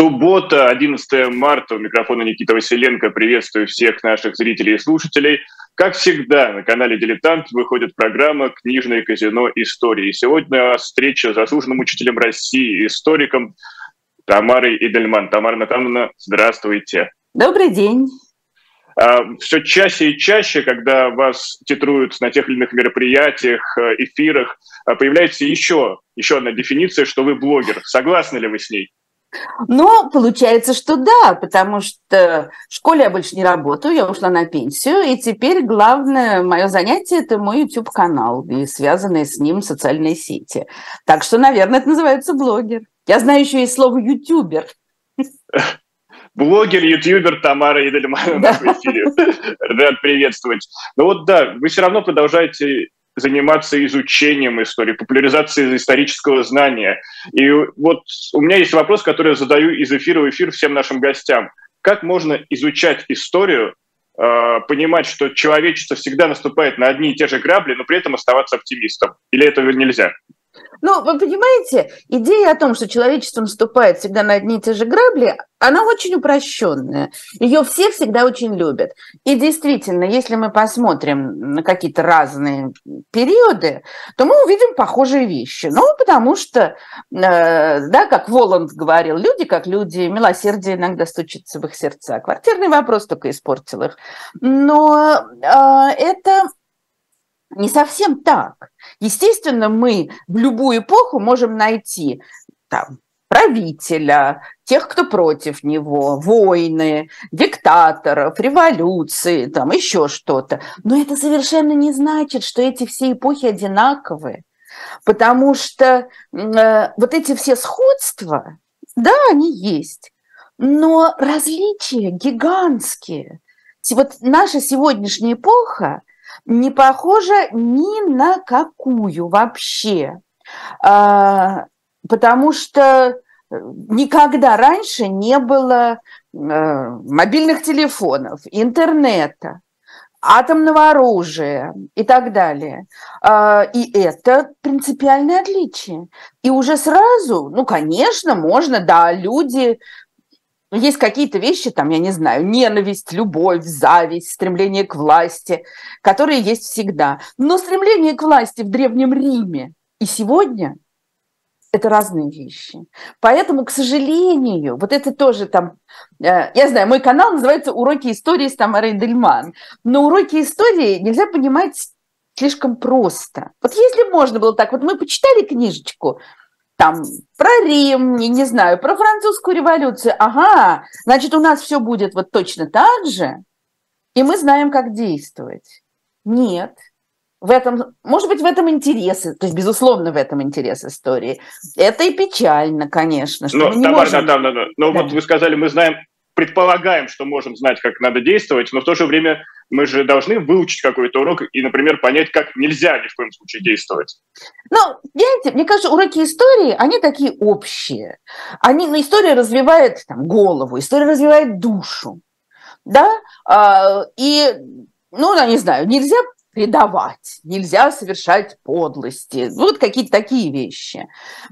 Суббота, 11 марта, у микрофона Никита Василенко. Приветствую всех наших зрителей и слушателей. Как всегда, на канале «Дилетант» выходит программа «Книжное казино. Истории». Сегодня у нас встреча с заслуженным учителем России, историком Тамарой Идельман. Тамара Натановна, здравствуйте. Добрый день. Все чаще и чаще, когда вас титруют на тех или иных мероприятиях, эфирах, появляется еще одна дефиниция, что вы блогер. Согласны ли вы с ней? Ну, получается, что да, потому что в школе я больше не работаю, я ушла на пенсию, и теперь главное мое занятие – это мой YouTube-канал и связанные с ним социальные сети. Так что, наверное, это называется блогер. Я знаю еще и слово «ютубер». Блогер, ютубер Тамара Идельман у нас в эфире. Рад приветствовать. Ну вот да, вы все равно продолжаете заниматься изучением истории, популяризацией исторического знания. И вот у меня есть вопрос, который я задаю из эфира в эфир всем нашим гостям. Как можно изучать историю, понимать, что человечество всегда наступает на одни и те же грабли, но при этом оставаться оптимистом? Или этого нельзя? Ну, вы понимаете, идея о том, что человечество наступает всегда на одни и те же грабли, она очень упрощенная. Ее все всегда очень любят. И действительно, если мы посмотрим на какие-то разные периоды, то мы увидим похожие вещи. Ну, потому что, да, как Воланд говорил, люди как люди, милосердие иногда стучится в их сердца. Квартирный вопрос только испортил их. Но это не совсем так. Естественно, мы в любую эпоху можем найти там правителя, тех, кто против него, войны, диктаторов, революции, там еще что-то. Но это совершенно не значит, что эти все эпохи одинаковые, потому что вот эти все сходства, да, они есть, но различия гигантские. Вот наша сегодняшняя эпоха не похожа ни на какую вообще, потому что никогда раньше не было мобильных телефонов, интернета, атомного оружия и так далее. И это принципиальное отличие. И уже сразу, ну, конечно, можно, да, люди... Есть какие-то вещи, там, я не знаю, ненависть, любовь, зависть, стремление к власти, которые есть всегда. Но стремление к власти в Древнем Риме и сегодня – это разные вещи. Поэтому, к сожалению, вот это тоже там… Я знаю, мой канал называется «Уроки истории с Тамарой Идельман». Но уроки истории нельзя понимать слишком просто. Вот если можно было так, вот мы почитали книжечку – там про Рим, не знаю, про французскую революцию. Ага, значит, у нас все будет вот точно так же, и мы знаем, как действовать. Нет. В этом, может быть, в этом интерес, то есть, безусловно, в этом интерес истории. Это и печально, конечно. Что мы не можем... да. Вот вы сказали, мы знаем, предполагаем, что можем знать, как надо действовать, но в то же время мы же должны выучить какой-то урок и, например, понять, как нельзя ни в коем случае действовать. Ну, знаете, мне кажется, уроки истории, они такие общие. История развивает там, голову, история развивает душу. Да? И, ну, я не знаю, нельзя предавать, нельзя совершать подлости. Вот какие-то такие вещи.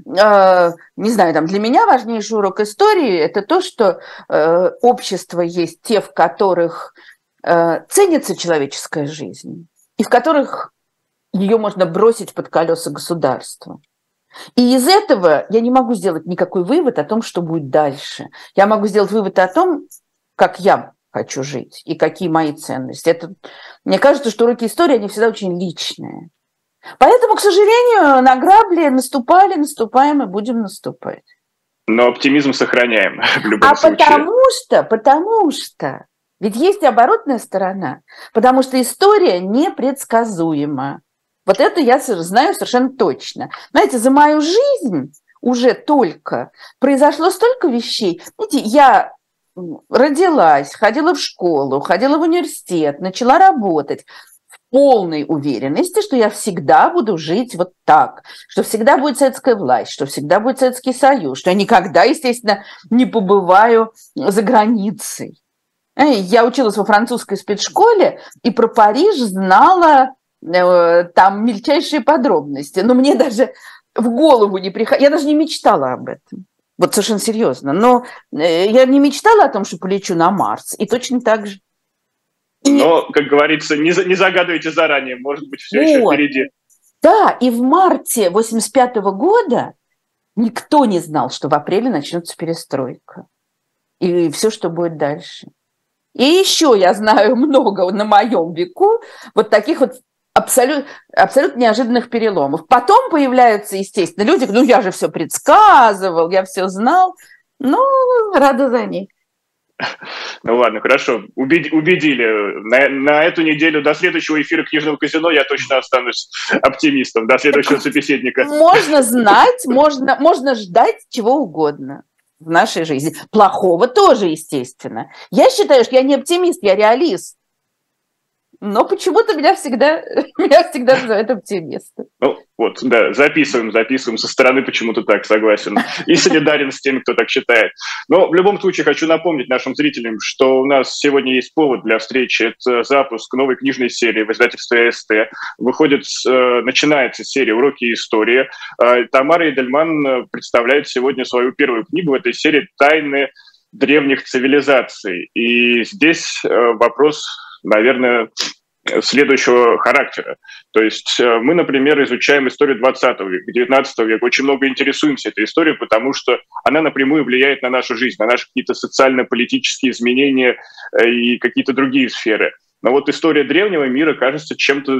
Не знаю, там, для меня важнейший урок истории – это то, что общества есть те, в которых ценится человеческая жизнь, и в которых ее можно бросить под колеса государства. И из этого я не могу сделать никакой вывод о том, что будет дальше. Я могу сделать вывод о том, как я хочу жить и какие мои ценности. Мне кажется, что уроки истории, они всегда очень личные. Поэтому, к сожалению, на грабли наступаем и будем наступать. Но оптимизм сохраняем в любом случае. Потому что ведь есть и оборотная сторона, потому что история непредсказуема. Вот это я знаю совершенно точно. Знаете, за мою жизнь уже только произошло столько вещей. Знаете, я родилась, ходила в школу, ходила в университет, начала работать в полной уверенности, что я всегда буду жить вот так, что всегда будет советская власть, что всегда будет Советский Союз, что я никогда, естественно, не побываю за границей. Я училась во французской спецшколе и про Париж знала там мельчайшие подробности. Но мне даже в голову не приходило, я даже не мечтала об этом. Вот совершенно серьезно. Но я не мечтала о том, что полечу на Марс. И точно так же. Но, как говорится, не загадывайте заранее. Может быть, все еще впереди. Да, и в марте 1985 года никто не знал, что в апреле начнется перестройка. И все, что будет дальше. И еще я знаю много на моем веку вот таких вот абсолютно неожиданных переломов. Потом появляются, естественно, люди, ну, я же все предсказывал, я все знал. Ну, рада за них. Ну ладно, хорошо, убедили. На эту неделю до следующего эфира «Книжного казино» я точно останусь оптимистом, до следующего собеседника. Можно знать, можно ждать чего угодно в нашей жизни. Плохого тоже, естественно. Я считаю, что я не оптимист, я реалист. Но почему-то меня всегда называют оптимистом. Ну, вот, да, записываем со стороны почему-то так, согласен. И солидарен с теми, кто так считает. Но в любом случае хочу напомнить нашим зрителям, что у нас сегодня есть повод для встречи. Это запуск новой книжной серии в издательстве СТ. Начинается серия «Уроки истории». Тамара Идельман представляет сегодня свою первую книгу в этой серии «Тайны древних цивилизаций». И здесь вопрос, наверное, следующего характера. То есть мы, например, изучаем историю 20 века, 19 века, очень много интересуемся этой историей, потому что она напрямую влияет на нашу жизнь, на наши какие-то социально-политические изменения и какие-то другие сферы. Но вот история древнего мира кажется чем-то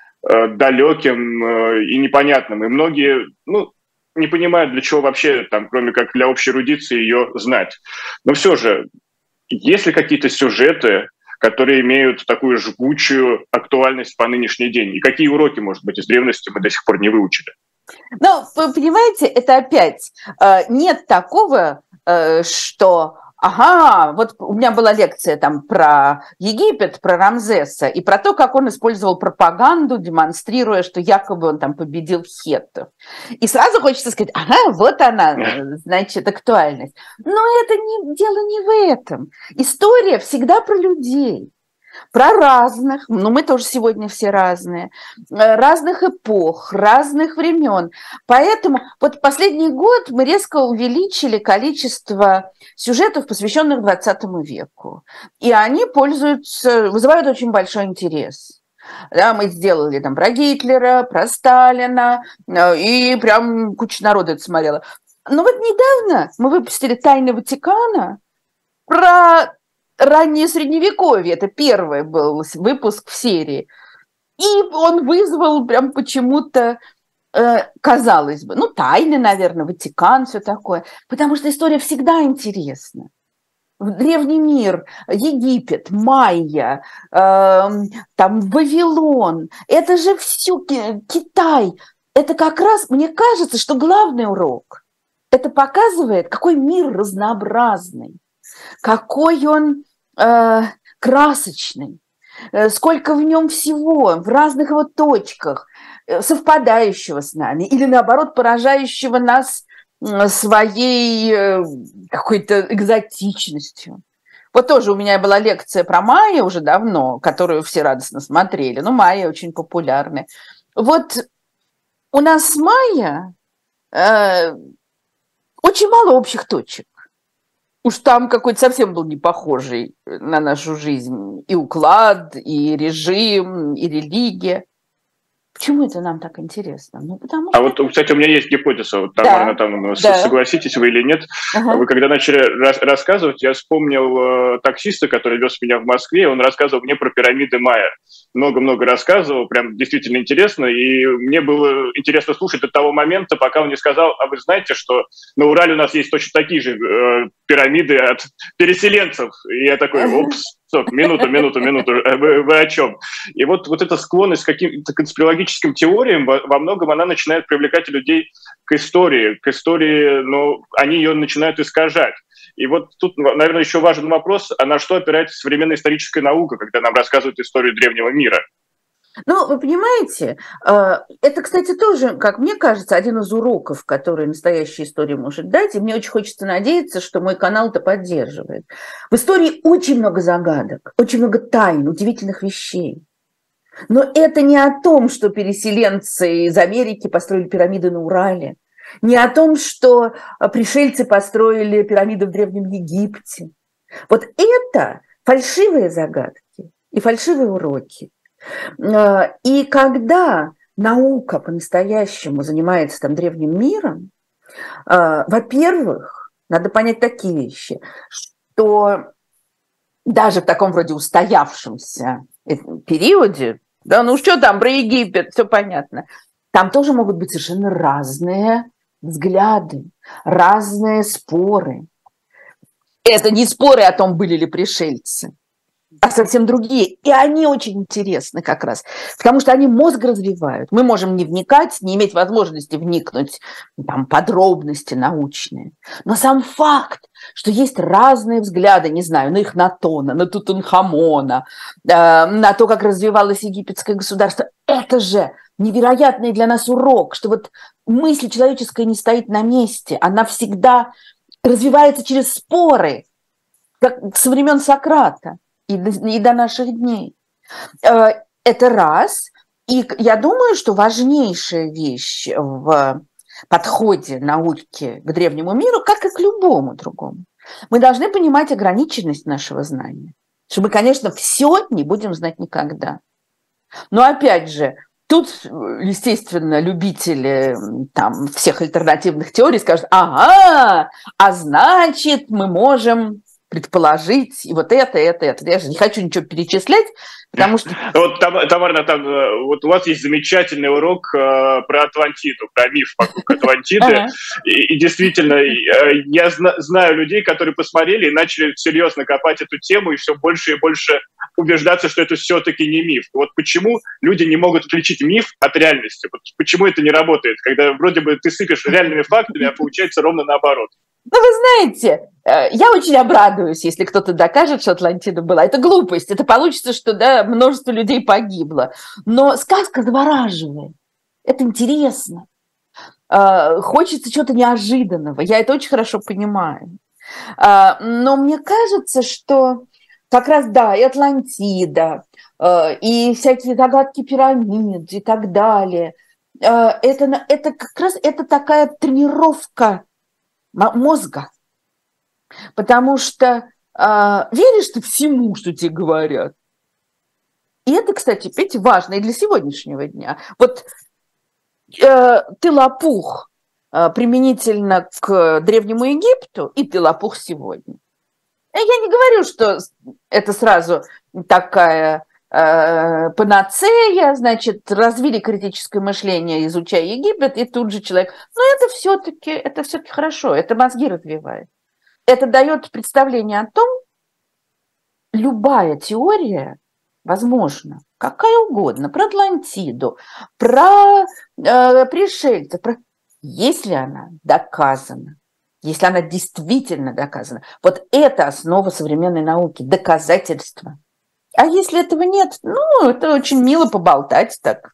далеким и непонятным. И многие, не понимают, для чего вообще, кроме как для общей эрудиции, ее знать. Но все же, есть ли какие-то сюжеты, которые имеют такую жгучую актуальность по нынешний день? И какие уроки, может быть, из древности мы до сих пор не выучили? Ну, вы понимаете, это опять нет такого, что... Ага, вот у меня была лекция там про Египет, про Рамзеса, и про то, как он использовал пропаганду, демонстрируя, что якобы он там победил хеттов. И сразу хочется сказать, ага, вот она, значит, актуальность. Но дело не в этом. История всегда про людей. Про разных, мы тоже сегодня все разные, разных эпох, разных времен. Поэтому вот последний год мы резко увеличили количество сюжетов, посвященных 20 веку. И они вызывают очень большой интерес. Да, мы сделали там про Гитлера, про Сталина, и прям куча народа это смотрела. Но вот недавно мы выпустили «Тайны Ватикана» про раннее Средневековье, это первый был выпуск в серии. И он вызвал прям почему-то, казалось бы, тайны, наверное, Ватикан, все такое. Потому что история всегда интересна. Древний мир, Египет, Майя, там Вавилон, это же все Китай. Это как раз, мне кажется, что главный урок. Это показывает, какой мир разнообразный, какой он красочный, сколько в нем всего, в разных его точках, совпадающего с нами или, наоборот, поражающего нас своей какой-то экзотичностью. Вот тоже у меня была лекция про майя уже давно, которую все радостно смотрели. Майя очень популярны. Вот у нас с майя очень мало общих точек. Уж там какой-то совсем был не похожий на нашу жизнь. И уклад, и режим, и религия. Почему это нам так интересно? Потому что... Вот, кстати, у меня есть гипотеза, Тамара, согласитесь вы или нет. Ага. Вы когда начали рассказывать, я вспомнил таксиста, который вез меня в Москве, он рассказывал мне про пирамиды майя. Много-много рассказывал, прям действительно интересно, и мне было интересно слушать до того момента, пока он не сказал, а вы знаете, что на Урале у нас есть точно такие же пирамиды от переселенцев. И я такой, стоп, минуту, вы о чем? И вот эта склонность к каким-то конспирологическим теориям, во многом она начинает привлекать людей к истории, но они ее начинают искажать. И вот тут, наверное, еще важен вопрос, а на что опирается современная историческая наука, когда нам рассказывают историю древнего мира? Вы понимаете, это, кстати, тоже, как мне кажется, один из уроков, который настоящая история может дать, и мне очень хочется надеяться, что мой канал это поддерживает. В истории очень много загадок, очень много тайн, удивительных вещей. Но это не о том, что переселенцы из Америки построили пирамиды на Урале. не о том, что пришельцы построили пирамиды в Древнем Египте. Вот это фальшивые загадки и фальшивые уроки. И когда наука по-настоящему занимается там древним миром, во-первых, надо понять такие вещи, что даже в таком вроде устоявшемся периоде, да, ну что там про Египет, все понятно, там тоже могут быть совершенно разные взгляды, разные споры. Это не споры о том, были ли пришельцы, а совсем другие. И они очень интересны как раз, потому что они мозг развивают. Мы можем не вникать, не иметь возможности вникнуть в подробности научные. Но сам факт, что есть разные взгляды, не знаю, на Эхнатона, на Тутанхамона, на то, как развивалось египетское государство, это же невероятный для нас урок, что вот мысль человеческая не стоит на месте, она всегда развивается через споры, как со времен Сократа и до наших дней. Это раз. И я думаю, что важнейшая вещь в подходе науки к древнему миру, как и к любому другому, мы должны понимать ограниченность нашего знания. Что мы, конечно, все не будем знать никогда. Но опять же, тут, естественно, любители там, всех альтернативных теорий скажут: ага, а значит, мы можем предположить и вот это. Я же не хочу ничего перечислять, потому что... Вот, Тамара, вот у вас есть замечательный урок про Атлантиду, про миф вокруг Атлантиды. И действительно, я знаю людей, которые посмотрели и начали серьезно копать эту тему, и все больше и больше убеждаться, что это все-таки не миф. Вот почему люди не могут отличить миф от реальности? Вот почему это не работает, когда вроде бы ты сыпешь реальными фактами, а получается ровно наоборот? Ну, вы знаете, я очень обрадуюсь, если кто-то докажет, что Атлантида была. Это глупость, это получится, что да, множество людей погибло. Но сказка завораживает, это интересно. Хочется чего-то неожиданного, я это очень хорошо понимаю. Но мне кажется, что как раз, да, и Атлантида, и всякие загадки пирамид и так далее, это как раз это такая тренировка мозга, потому что веришь ты всему, что тебе говорят. И это, кстати, опять важно и для сегодняшнего дня. Вот ты лопух применительно к Древнему Египту, и ты лопух сегодня. Я не говорю, что это сразу такая панацея, значит, развили критическое мышление, изучая Египет, и тут же человек... Но это все-таки хорошо, это мозги развивает. Это дает представление о том, любая теория возможна, какая угодно, про Атлантиду, про пришельцев, если она доказана, если она действительно доказана. Вот это основа современной науки, доказательства. А если этого нет, ну, это очень мило поболтать так.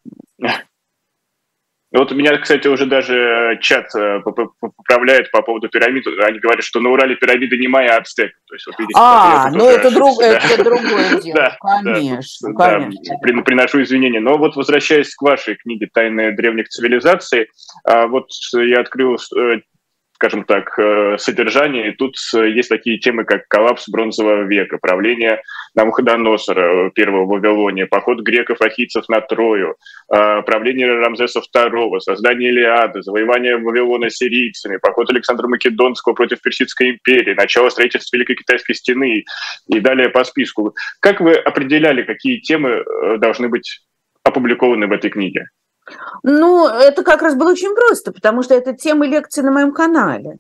Вот у меня, кстати, уже даже чат поправляет по поводу пирамид. Они говорят, что на Урале пирамиды не майя, а ацтеков. То есть, вот, видите, ну это другое дело. Да, конечно. Да, приношу извинения. Но вот возвращаясь к вашей книге «Тайны древних цивилизаций», вот я открыл, скажем так, содержание. И тут есть такие темы, как коллапс бронзового века, правление Навуходоносора I в Вавилоне, поход греков-ахийцев на Трою, правление Рамзеса II, создание Илиады, завоевание Вавилона сирийцами, поход Александра Македонского против Персидской империи, начало строительства Великой Китайской стены и далее по списку. Как вы определяли, какие темы должны быть опубликованы в этой книге? Ну, это как раз было очень просто, потому что это темы лекций на моем канале.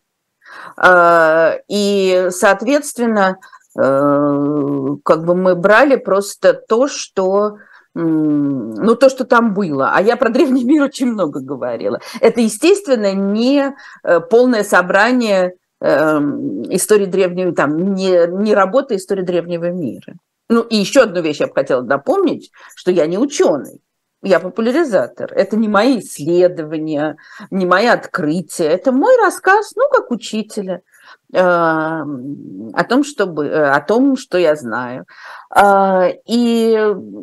И, соответственно, как бы мы брали просто то, что там было. А я про древний мир очень много говорила. Это, естественно, не полное собрание истории древнего, там, не работа истории древнего мира. Ну, и еще одну вещь я бы хотела напомнить, что я не ученый. Я популяризатор. Это не мои исследования, не мои открытия. Это мой рассказ, как учителя, о том, что я знаю.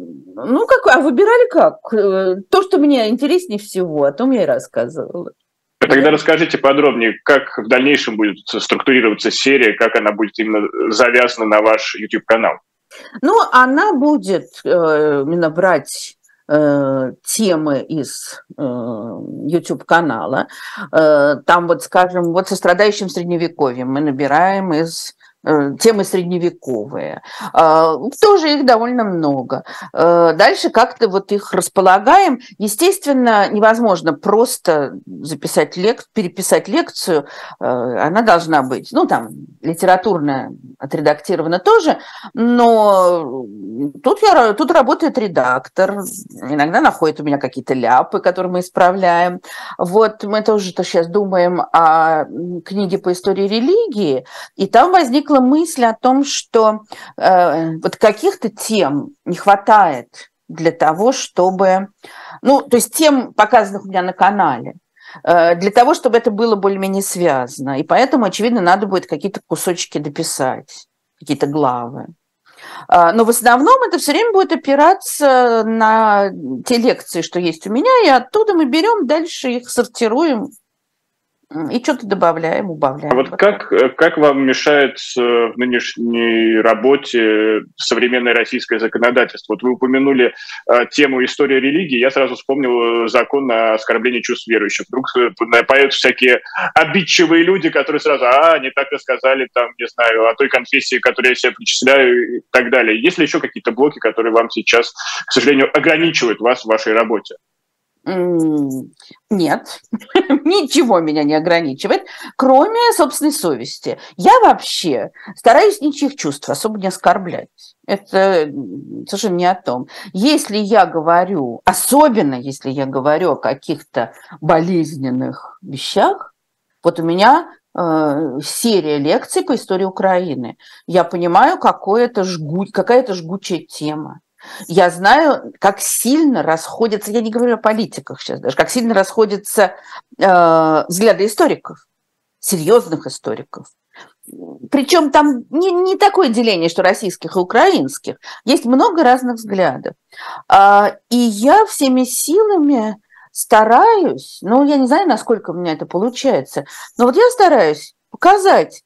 Выбирали как? То, что мне интереснее всего, о том я и рассказывала. Тогда расскажите подробнее, как в дальнейшем будет структурироваться серия, как она будет именно завязана на ваш YouTube-канал. Ну, она будет именно брать темы из YouTube-канала. Там вот, скажем, вот со страдающим средневековьем мы набираем из темы средневековые. Тоже их довольно много. Дальше как-то вот их располагаем. Естественно, невозможно просто переписать лекцию. Она должна быть, ну, там, литературно отредактирована тоже, но тут работает редактор. Иногда находит у меня какие-то ляпы, которые мы исправляем. Вот мы тоже сейчас думаем о книге по истории религии, и там возникла мысль о том, что вот каких-то тем не хватает для того, чтобы... Ну, то есть тем, показанных у меня на канале, для того, чтобы это было более-менее связано. И поэтому, очевидно, надо будет какие-то кусочки дописать, какие-то главы. Но в основном это все время будет опираться на те лекции, что есть у меня, и оттуда мы берем, дальше их сортируем и что-то добавляем, убавляем. А вот как вам мешает в нынешней работе современное российское законодательство? Вот вы упомянули тему истории религии, я сразу вспомнил закон о оскорблении чувств верующих. Вдруг появятся всякие обидчивые люди, которые сразу, не так рассказали, там, не знаю, о той конфессии, которую я себя причисляю и так далее. Есть ли еще какие-то блоки, которые вам сейчас, к сожалению, ограничивают вас в вашей работе? Нет, ничего меня не ограничивает, кроме собственной совести. Я вообще стараюсь ничьих чувств особо не оскорблять. Это совершенно не о том. Если я говорю, особенно если я говорю о каких-то болезненных вещах, вот у меня серия лекций по истории Украины. Я понимаю, какая-то жгучая тема. Я знаю, как сильно расходятся, я не говорю о политиках сейчас даже, как сильно расходятся взгляды историков, серьезных историков. Причем там не такое деление, что российских и украинских. Есть много разных взглядов. И я всеми силами стараюсь, ну, я не знаю, насколько у меня это получается, но вот я стараюсь показать...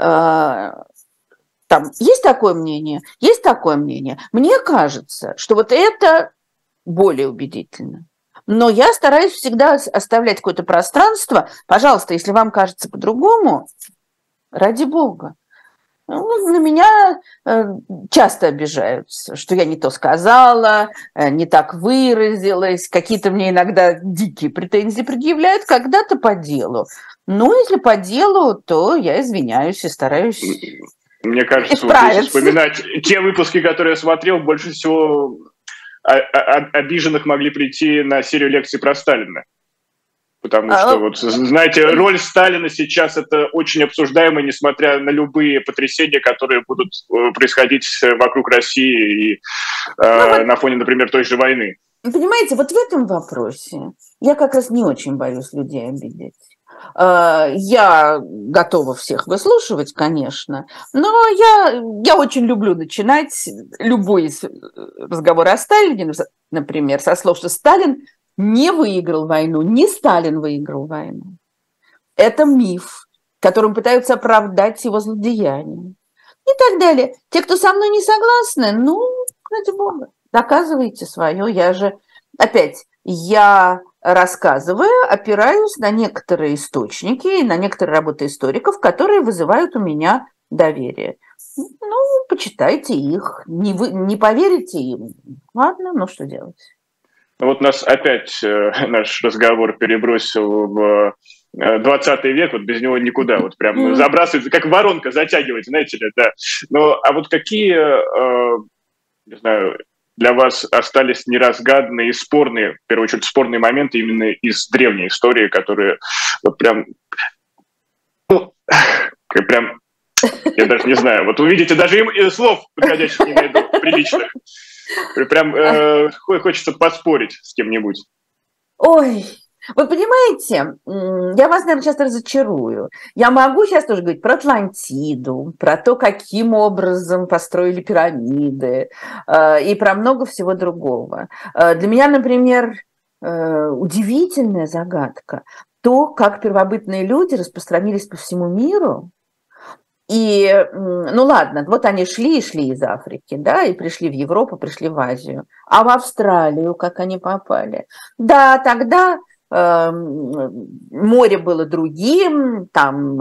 Там есть такое мнение, есть такое мнение. Мне кажется, что вот это более убедительно. Но я стараюсь всегда оставлять какое-то пространство. Пожалуйста, если вам кажется по-другому, ради бога. На меня часто обижаются, что я не то сказала, не так выразилась. Какие-то мне иногда дикие претензии предъявляют, когда-то по делу. Ну, если по делу, то я извиняюсь и стараюсь... Мне кажется, вот если вспоминать те выпуски, которые я смотрел, больше всего обиженных могли прийти на серию лекций про Сталина. Потому что, вот, знаете, роль Сталина сейчас это очень обсуждаемо, несмотря на любые потрясения, которые будут происходить вокруг России и на фоне, например, той же войны. Понимаете, вот в этом вопросе я как раз не очень боюсь людей обидеть. Я готова всех выслушивать, конечно, но я очень люблю начинать любой разговор о Сталине, например, со слов, что Сталин не выиграл войну, не Сталин выиграл войну. Это миф, которым пытаются оправдать его злодеяния. И так далее. Те, кто со мной не согласны, ну, ради бога, доказывайте свое. Я рассказываю, опираюсь на некоторые источники, на некоторые работы историков, которые вызывают у меня доверие. Ну, почитайте их, не поверите им. Ладно, ну что делать? Вот нас опять наш разговор перебросил в 20 век, вот без него никуда, вот прям забрасывается, как воронка затягивать, знаете ли, да. Ну, а вот какие, не знаю, для вас остались неразгаданные и спорные, в первую очередь, спорные моменты именно из древней истории, которые вот прям, я даже не знаю, вот увидите, даже слов подходящих не найду, приличных. Прям хочется поспорить с кем-нибудь. Ой, вы понимаете, я вас, наверное, сейчас разочарую. Я могу сейчас тоже говорить про Атлантиду, про то, каким образом построили пирамиды, и про много всего другого. Для меня, например, удивительная загадка. то, как первобытные люди распространились по всему миру. И, ну ладно, вот они шли и шли из Африки, да, и пришли в Европу, пришли в Азию. А в Австралию как они попали? Да, тогда море было другим, там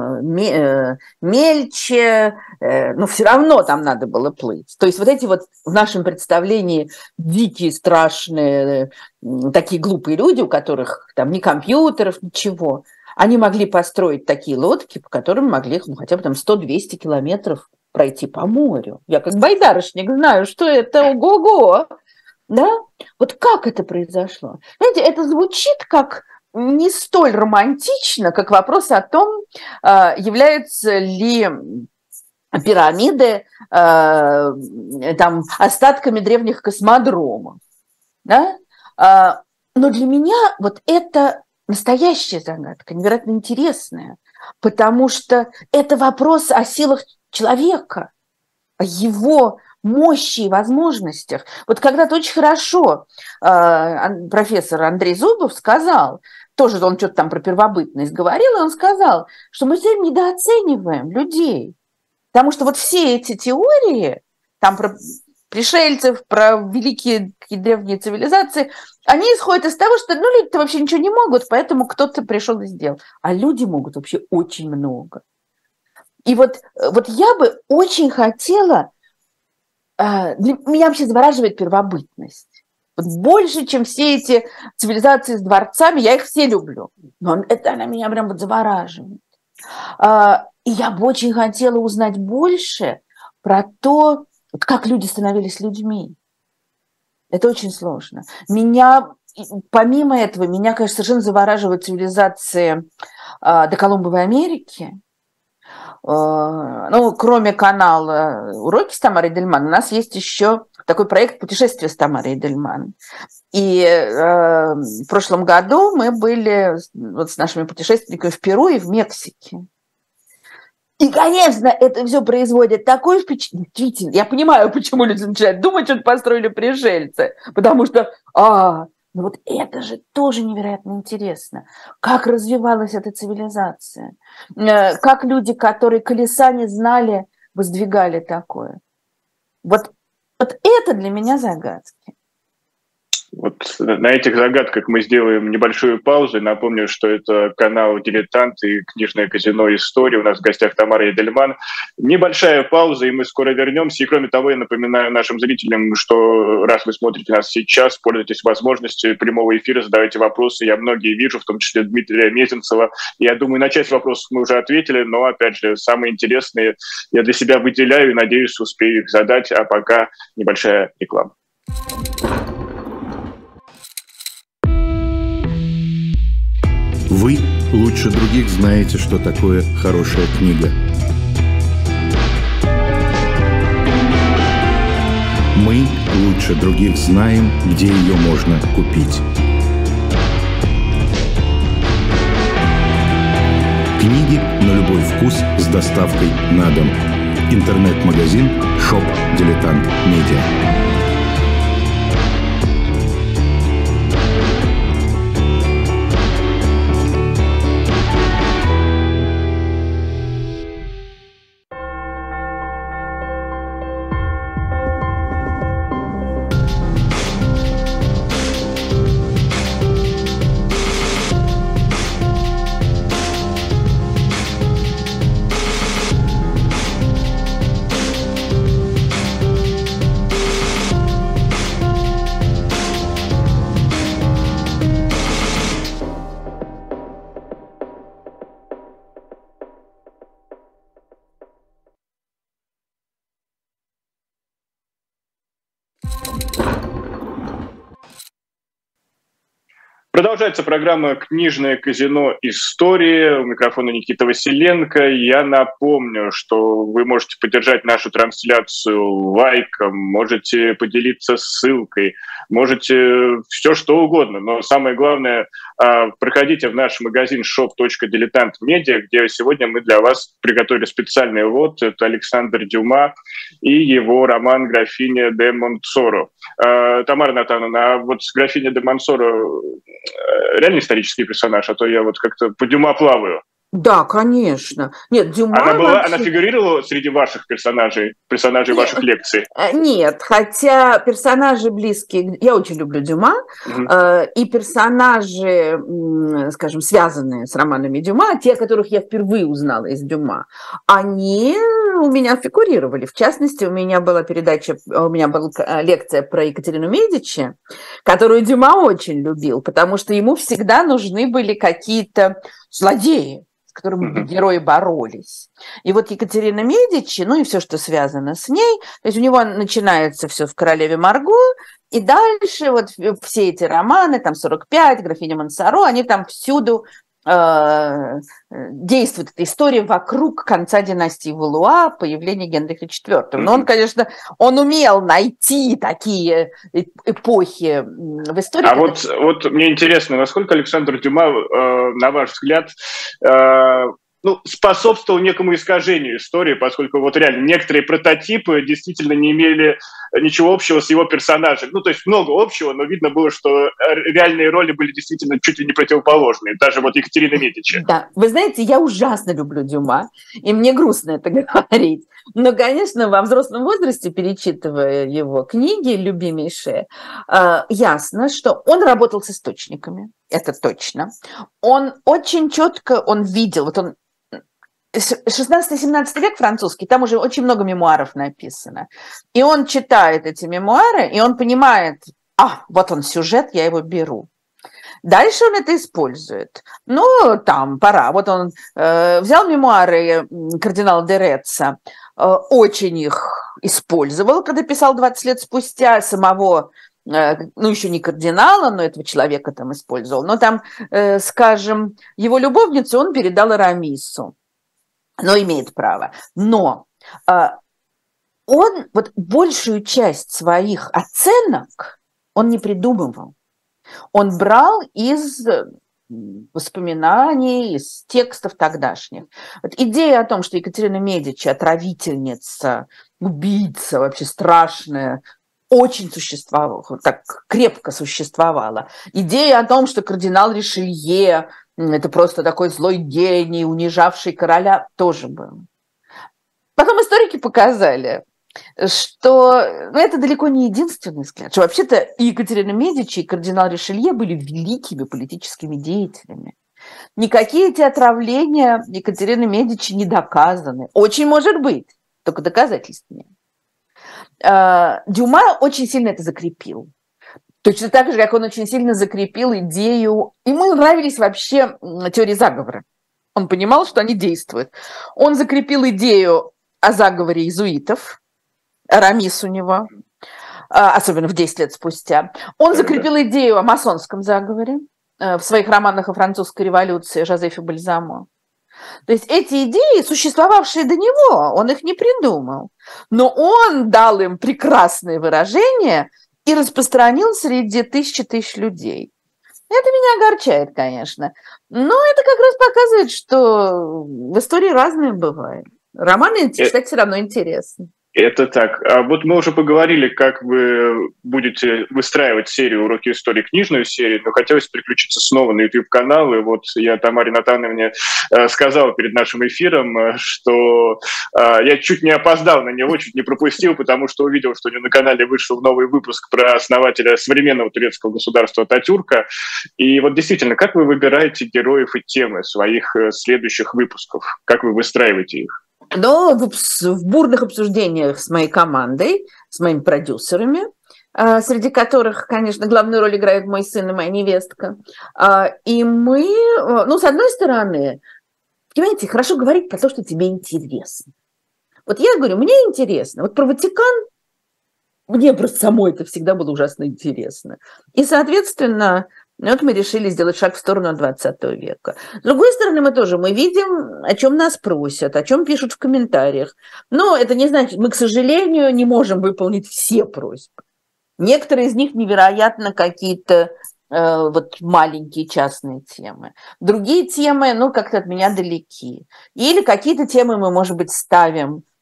мельче, но все равно там надо было плыть. То есть вот эти вот в нашем представлении дикие, страшные, такие глупые люди, у которых там ни компьютеров, ничего, они могли построить такие лодки, по которым могли хотя бы там 100-200 километров пройти по морю. Я как байдарочник знаю, что это ого-го. Да? Вот как это произошло? Знаете, это звучит как не столь романтично, как вопрос о том, являются ли пирамиды там, остатками древних космодромов. Да? Но для меня вот это настоящая загадка, невероятно интересная, потому что это вопрос о силах человека, о его мощи и возможностях. Вот когда-то очень хорошо профессор Андрей Зубов сказал, тоже он что-то там про первобытность говорил, и он сказал, что мы все недооцениваем людей, потому что вот все эти теории, там про пришельцев, про великие древние цивилизации, они исходят из того, что ну, люди-то вообще ничего не могут, поэтому кто-то пришел и сделал. А люди могут вообще очень много. И вот я бы очень хотела... Меня вообще завораживает первобытность. Вот больше, чем все эти цивилизации с дворцами, я их все люблю. Но она меня прям вот завораживает. И я бы очень хотела узнать больше про то, как люди становились людьми. Это очень сложно. Помимо этого, меня, конечно, совершенно завораживают цивилизации доколумбовой Америки. Ну, кроме канала «Уроки с Тамарой Эдельман», у нас есть еще такой проект «Путешествие с Тамарой Эдельман». И в прошлом году мы были вот с нашими путешественниками в Перу и в Мексике. И, конечно, это все производит такое впечатление. Я понимаю, почему люди начинают думать, что это построили пришельцы. Потому что, ну вот это же тоже невероятно интересно. Как развивалась эта цивилизация. Как люди, которые колеса не знали, воздвигали такое. Вот это для меня загадки. Вот на этих загадках мы сделаем небольшую паузу. Напомню, что это канал «Дилетант» и книжное казино «История». У нас в гостях Тамара Эдельман. Небольшая пауза, и мы скоро вернемся. И кроме того, я напоминаю нашим зрителям, что раз вы смотрите нас сейчас, пользуйтесь возможностью прямого эфира, задавайте вопросы. Я многие вижу, в том числе Дмитрия Мезенцева. Я думаю, на часть вопросов мы уже ответили, но, опять же, самые интересные я для себя выделяю и, надеюсь, успею их задать. А пока небольшая реклама. Вы лучше других знаете, что такое хорошая книга. Мы лучше других знаем, где ее можно купить. Книги на любой вкус с доставкой на дом. Интернет-магазин «Шоп Дилетант Медиа». Продолжается программа «Книжное казино. История». У микрофона Никита Василенко. Я напомню, что вы можете поддержать нашу трансляцию лайком, можете поделиться ссылкой, можете все что угодно. Но самое главное, проходите в наш магазин shop.diletantmedia, где сегодня мы для вас приготовили специальный лот. Это Александр Дюма и его роман «Графиня де Монсоро». Тамара Натановна, а вот с «Графиней де Монсоро» реальный исторический персонаж, а то я вот как-то по Дюма плаваю. Да, конечно. Нет, Дюма Она фигурировала среди ваших персонажей ваших лекций? Нет, хотя персонажи близкие... Я очень люблю Дюма, и персонажи, скажем, связанные с романами Дюма, те, которых я впервые узнала из Дюма, они у меня фигурировали. В частности, у меня была лекция про Екатерину Медичи, которую Дюма очень любил, потому что ему всегда нужны были какие-то злодеи, с которыми герои боролись. И вот Екатерина Медичи, ну и все, что связано с ней, то есть у него начинается все в «Королеве Марго», и дальше вот все эти романы, там «45», «Графиня Монсоро», они там всюду действует эта история вокруг конца династии Валуа, появления Генриха IV. Но он, конечно, он умел найти такие эпохи в истории. А вот мне интересно, насколько Александр Дюма, на ваш взгляд, способствовал некому искажению истории, поскольку вот реально некоторые прототипы действительно не имели ничего общего с его персонажем. Ну, то есть много общего, но видно было, что реальные роли были действительно чуть ли не противоположные. Даже вот Екатерина Медичи. Да, вы знаете, я ужасно люблю Дюма, и мне грустно это говорить. Но, конечно, во взрослом возрасте, перечитывая его книги любимейшие, ясно, что он работал с источниками, это точно. Он очень четко, он видел, вот он 16-17 век французский, там уже очень много мемуаров написано. И он читает эти мемуары, и он понимает, вот он сюжет, я его беру. Дальше он это использует. Ну, там, пора. Вот он взял мемуары кардинала де Ретца, очень их использовал, когда писал 20 лет спустя, самого, еще не кардинала, но этого человека там использовал. Но там, скажем, его любовницу он передал Арамису. Но имеет право. Но он вот большую часть своих оценок он не придумывал. Он брал из воспоминаний, из текстов тогдашних. Вот идея о том, что Екатерина Медичи отравительница, убийца, вообще страшная, очень существовала, так крепко существовала. Идея о том, что кардинал Ришелье это просто такой злой гений, унижавший короля, тоже было. Потом историки показали, что это далеко не единственный взгляд, что вообще-то и Екатерина Медичи, и кардинал Ришелье были великими политическими деятелями. Никакие эти отравления Екатерины Медичи не доказаны. Очень может быть, только доказательств нет. Дюма очень сильно это закрепил. Точно так же, как он очень сильно закрепил идею... Ему нравились вообще теории заговора. Он понимал, что они действуют. Он закрепил идею о заговоре иезуитов, Арамис у него, особенно в 10 лет спустя. Он закрепил идею о масонском заговоре в своих романах о французской революции Жозефе Бальзамо. То есть эти идеи, существовавшие до него, он их не придумал. Но он дал им прекрасные выражения и распространил среди тысяч людей. Это меня огорчает, конечно. Но это как раз показывает, что в истории разное бывает. Романы читать все равно интересно. Это так. А вот мы уже поговорили, как вы будете выстраивать серию «Уроки истории», книжную серию, но хотелось переключиться снова на YouTube-канал. И вот я Тамаре Натановне сказал перед нашим эфиром, что я чуть не опоздал на него, чуть не пропустил, потому что увидел, что у него на канале вышел новый выпуск про основателя современного турецкого государства Ататюрка. И вот действительно, как вы выбираете героев и темы своих следующих выпусков? Как вы выстраиваете их? Но в бурных обсуждениях с моей командой, с моими продюсерами, среди которых, конечно, главную роль играет мой сын и моя невестка. И мы, с одной стороны, понимаете, хорошо говорить про то, что тебе интересно. Вот я говорю, мне интересно. Вот про Ватикан мне просто самой это всегда было ужасно интересно. И, соответственно, вот мы решили сделать шаг в сторону от 20 века. С другой стороны, мы видим, о чем нас просят, о чем пишут в комментариях. Но это не значит, мы, к сожалению, не можем выполнить все просьбы. Некоторые из них невероятно какие-то маленькие частные темы. Другие темы, как-то от меня далеки. Или какие-то темы мы, может быть, ставим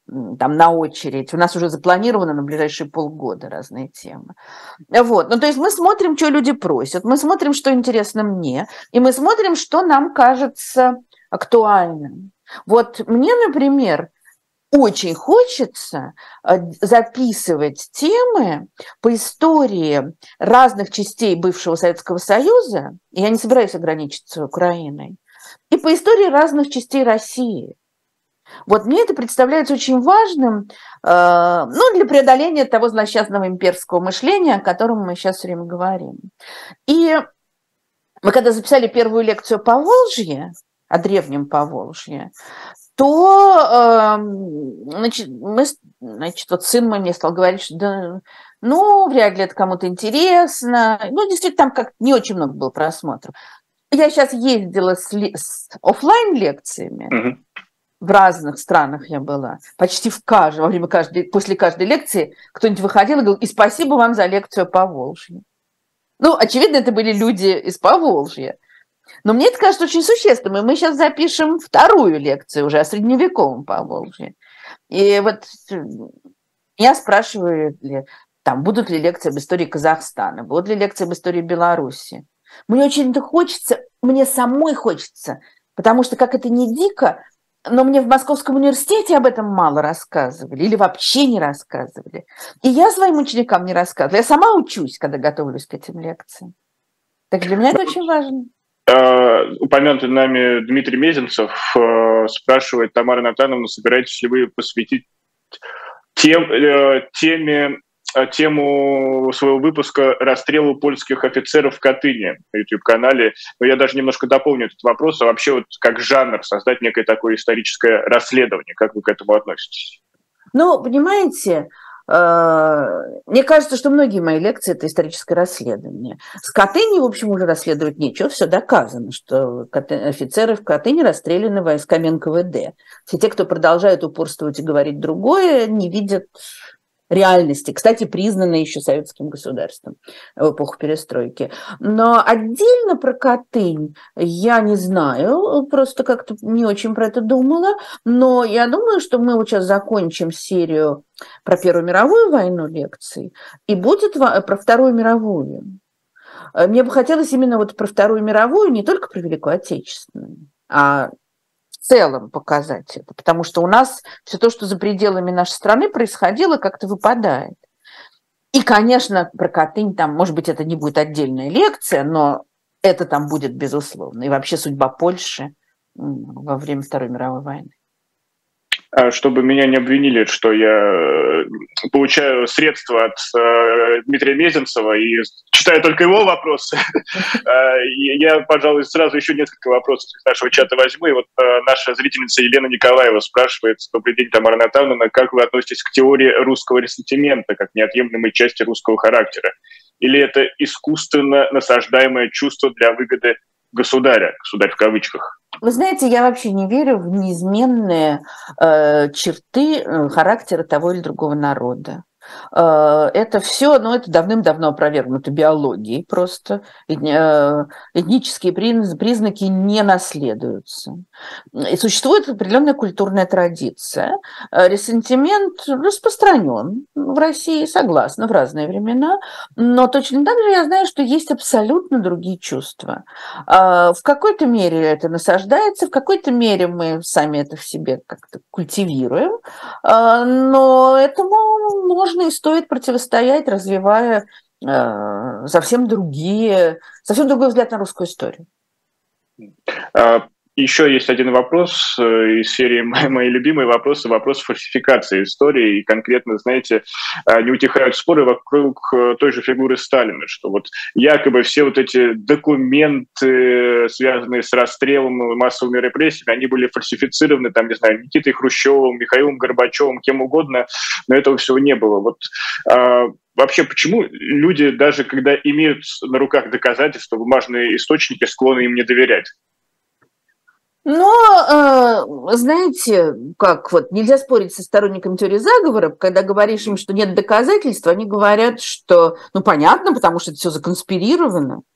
там на очередь. У нас уже запланировано на ближайшие полгода разные темы. Вот. Ну, то есть мы смотрим, что люди просят, мы смотрим, что интересно мне, и мы смотрим, что нам кажется актуальным. Вот мне, например, очень хочется записывать темы по истории разных частей бывшего Советского Союза, и я не собираюсь ограничиться Украиной, и по истории разных частей России. Вот мне это представляется очень важным, для преодоления того злосчастного имперского мышления, о котором мы сейчас все время говорим. И мы когда записали первую лекцию по Волжье, о древнем Поволжье, то, вот сын мой мне стал говорить, что вряд ли это кому-то интересно. Действительно, там как не очень много было просмотров. Я сейчас ездила с офлайн-лекциями, в разных странах я была, почти после каждой лекции кто-нибудь выходил и говорил: и спасибо вам за лекцию по Волжье. Очевидно, это были люди из Поволжья. Но мне это кажется очень существенным, и мы сейчас запишем вторую лекцию уже о средневековом Поволжье. И вот я спрашиваю, будут ли лекции об истории Казахстана, будут ли лекции об истории Беларуси. Мне очень это хочется, мне самой хочется, потому что, как это не дико, но мне в Московском университете об этом мало рассказывали или вообще не рассказывали. И я своим ученикам не рассказывала. Я сама учусь, когда готовлюсь к этим лекциям. Так для меня это очень важно. Упомянутый нами Дмитрий Мезенцев спрашивает: Тамара Натановна, собираетесь ли вы посвятить тему своего выпуска расстрелу польских офицеров в Катыни на YouTube-канале? Но я даже немножко дополню этот вопрос. А вообще вот как жанр создать некое такое историческое расследование? Как вы к этому относитесь? Понимаете, мне кажется, что многие мои лекции – это историческое расследование. С Катыни, в общем, уже расследовать нечего, все доказано, что офицеры в Катыни расстреляны войсками НКВД. Все те, кто продолжают упорствовать и говорить другое, не видят реальности, кстати, признанной еще советским государством в эпоху перестройки. Но отдельно про Катынь я не знаю, просто как-то не очень про это думала, но я думаю, что мы вот сейчас закончим серию про Первую мировую войну лекций, и будет про Вторую мировую. Мне бы хотелось именно вот про Вторую мировую, не только про Великую Отечественную, а в целом показать это, потому что у нас все то, что за пределами нашей страны происходило, как-то выпадает. И, конечно, про Катынь там, может быть, это не будет отдельная лекция, но это там будет безусловно. И вообще судьба Польши во время Второй мировой войны. Чтобы меня не обвинили, что я получаю средства от Дмитрия Мезенцева и читаю только его вопросы, я, пожалуй, сразу еще несколько вопросов из нашего чата возьму. И вот наша зрительница Елена Николаева спрашивает: добрый день, Тамара Натановна, как вы относитесь к теории русского ресентимента как неотъемлемой части русского характера? Или это искусственно насаждаемое чувство для выгоды государя, государь в кавычках? Вы знаете, я вообще не верю в неизменные черты характера того или другого народа. Это все, это давным-давно опровергнуто биологией просто. Этнические признаки не наследуются. И существует определенная культурная традиция. Ресентимент распространен в России, согласна, в разные времена, но точно так же я знаю, что есть абсолютно другие чувства. В какой-то мере это насаждается, в какой-то мере мы сами это в себе как-то культивируем, но этому можно и стоит противостоять, развивая совсем другой взгляд на русскую историю. Еще есть один вопрос из серии «Мои любимые вопросы», вопрос фальсификации истории. И конкретно, знаете, не утихают споры вокруг той же фигуры Сталина, что вот якобы все вот эти документы, связанные с расстрелом и массовыми репрессиями, они были фальсифицированы, там, не знаю, Никитой Хрущевым, Михаилом Горбачевым, кем угодно, но этого всего не было. Вот вообще, почему люди, даже когда имеют на руках доказательства, бумажные источники, склонны им не доверять? Но, знаете, как вот нельзя спорить со сторонниками теории заговора, когда говоришь им, что нет доказательств, они говорят, что, понятно, потому что это все законспирировано.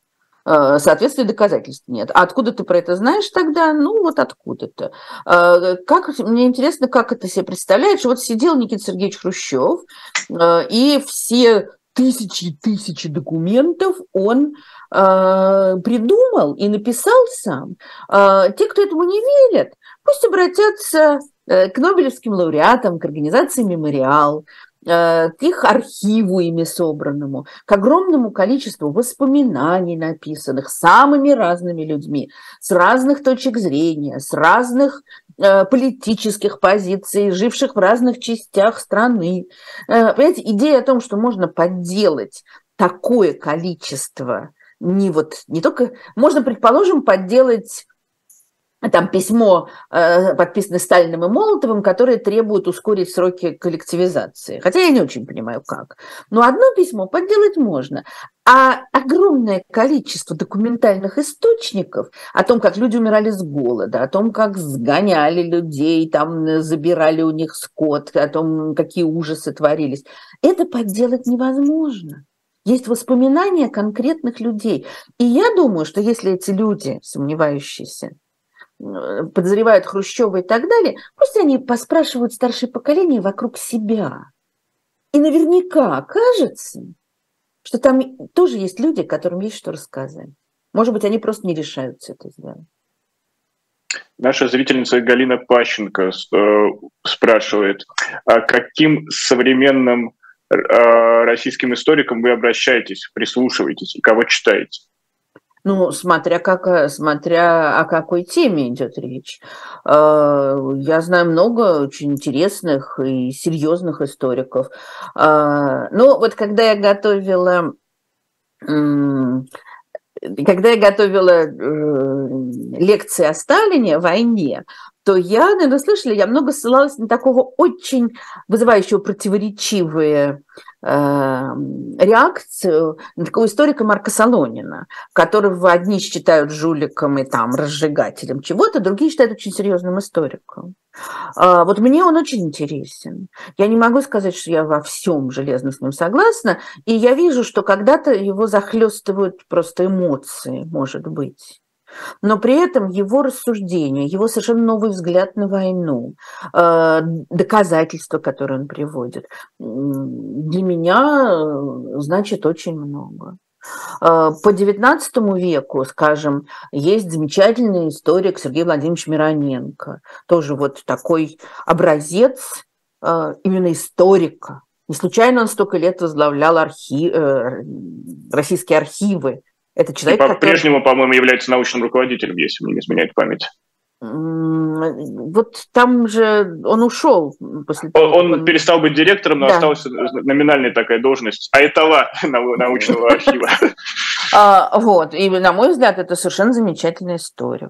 Соответственно, доказательств нет. А откуда ты про это знаешь тогда? Ну, вот откуда-то. Мне интересно, как это себе представляет, что вот сидел Никита Сергеевич Хрущев, и все тысячи и тысячи документов он придумал и написал сам. Те, кто этому не верят, пусть обратятся к нобелевским лауреатам, к организации «Мемориал», к их архиву ими собранному, к огромному количеству воспоминаний, написанных самыми разными людьми, с разных точек зрения, с разных политических позиций, живших в разных частях страны. Понимаете, идея о том, что можно подделать такое количество, не только, можно, предположим, подделать там письмо, подписанное Сталиным и Молотовым, которое требует ускорить сроки коллективизации. Хотя я не очень понимаю, как. Но одно письмо подделать можно. А огромное количество документальных источников о том, как люди умирали с голода, о том, как сгоняли людей, там забирали у них скот, о том, какие ужасы творились, это подделать невозможно. Есть воспоминания конкретных людей. И я думаю, что если эти люди, сомневающиеся, подозревают Хрущева и так далее, пусть они поспрашивают старшее поколение вокруг себя. И наверняка окажется, что там тоже есть люди, которым есть что рассказать. Может быть, они просто не решаются это сделать. Наша зрительница Галина Пащенко спрашивает, а каким современным российским историкам вы обращаетесь, прислушиваетесь и кого читаете? Ну, смотря о какой теме идет речь. Я знаю много очень интересных и серьезных историков. Ну, вот когда я готовила лекции о Сталине, о войне, то я, наверное, слышали, я много ссылалась на такого очень вызывающего противоречивые реакцию на такого историка Марка Солонина, которого одни считают жуликом и там разжигателем чего-то, другие считают очень серьезным историком. Вот мне он очень интересен. Я не могу сказать, что я во всем железно с ним согласна, и я вижу, что когда-то его захлестывают просто эмоции, может быть. Но при этом его рассуждения, его совершенно новый взгляд на войну, доказательства, которые он приводит, для меня значит очень много. По XIX веку, скажем, есть замечательный историк Сергей Владимирович Мироненко, тоже вот такой образец именно историка. Не случайно он столько лет возглавлял российские архивы. Это человек, и по-прежнему, по-моему, является научным руководителем, если мне не изменяет память. Вот там же он ушел после того, он перестал быть директором, но осталась номинальная такая должность, аэтала научного архива. Вот, и, на мой взгляд, это совершенно замечательный историк.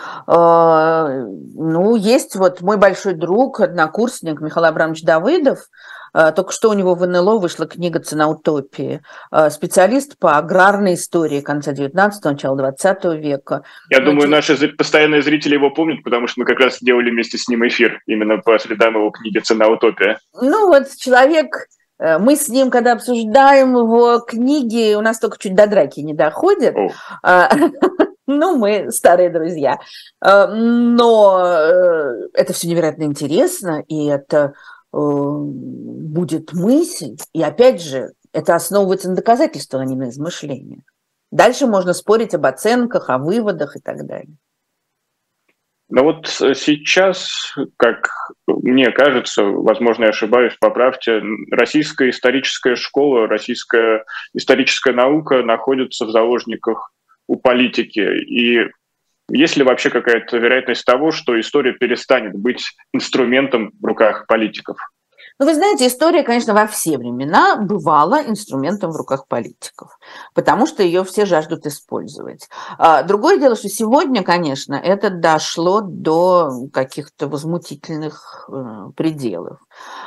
Ну, есть вот мой большой друг, однокурсник Михаил Абрамович Давыдов, только что у него в НЛО вышла книга «Цена утопии». Специалист по аграрной истории конца 19-го, начала 20 века. Я думаю, наши постоянные зрители его помнят, потому что мы как раз делали вместе с ним эфир именно по следам его книги «Цена утопия». Ну вот человек, мы с ним, когда обсуждаем его книги, у нас только чуть до драки не доходит. Ну, мы старые друзья. Но это все невероятно интересно, и это будет мысль, и опять же, это основывается на доказательствах, а не на измышлениях. Дальше можно спорить об оценках, о выводах и так далее. Но вот сейчас, как мне кажется, возможно, я ошибаюсь, поправьте, российская историческая школа, российская историческая наука находится в заложниках у политики. И есть ли вообще какая-то вероятность того, что история перестанет быть инструментом в руках политиков? Ну, вы знаете, история, конечно, во все времена бывала инструментом в руках политиков, потому что ее все жаждут использовать. Другое дело, что сегодня, конечно, это дошло до каких-то возмутительных пределов.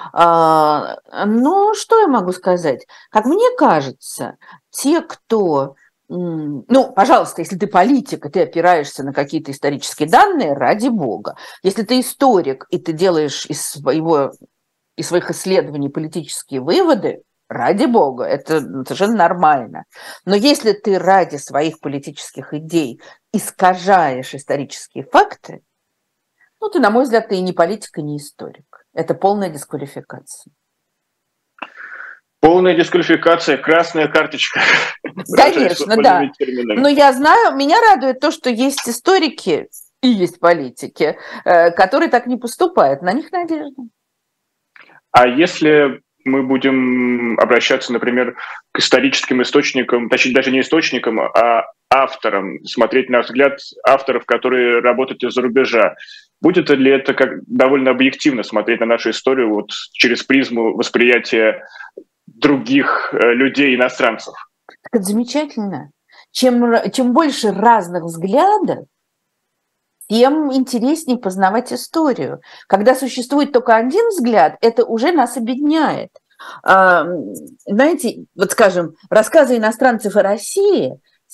Но что я могу сказать? Как мне кажется, те, кто... Ну, пожалуйста, если ты политик, и ты опираешься на какие-то исторические данные, ради бога. Если ты историк, и ты делаешь из своих исследований политические выводы, ради бога, это совершенно нормально. Но если ты ради своих политических идей искажаешь исторические факты, ну, ты, на мой взгляд, ты и не политик, и не историк. Это полная дисквалификация. Полная дисквалификация, красная карточка. Конечно, да. Но я знаю, меня радует то, что есть историки и есть политики, которые так не поступают. На них надежда. А если мы будем обращаться, например, к историческим источникам, точнее, даже не источникам, а авторам, смотреть на взгляд авторов, которые работают из-за рубежа, будет ли это как довольно объективно смотреть на нашу историю вот через призму восприятия других людей, иностранцев? Это замечательно. Чем больше разных взглядов, тем интереснее познавать историю. Когда существует только один взгляд, это уже нас объединяет. Знаете, вот скажем, рассказы иностранцев о России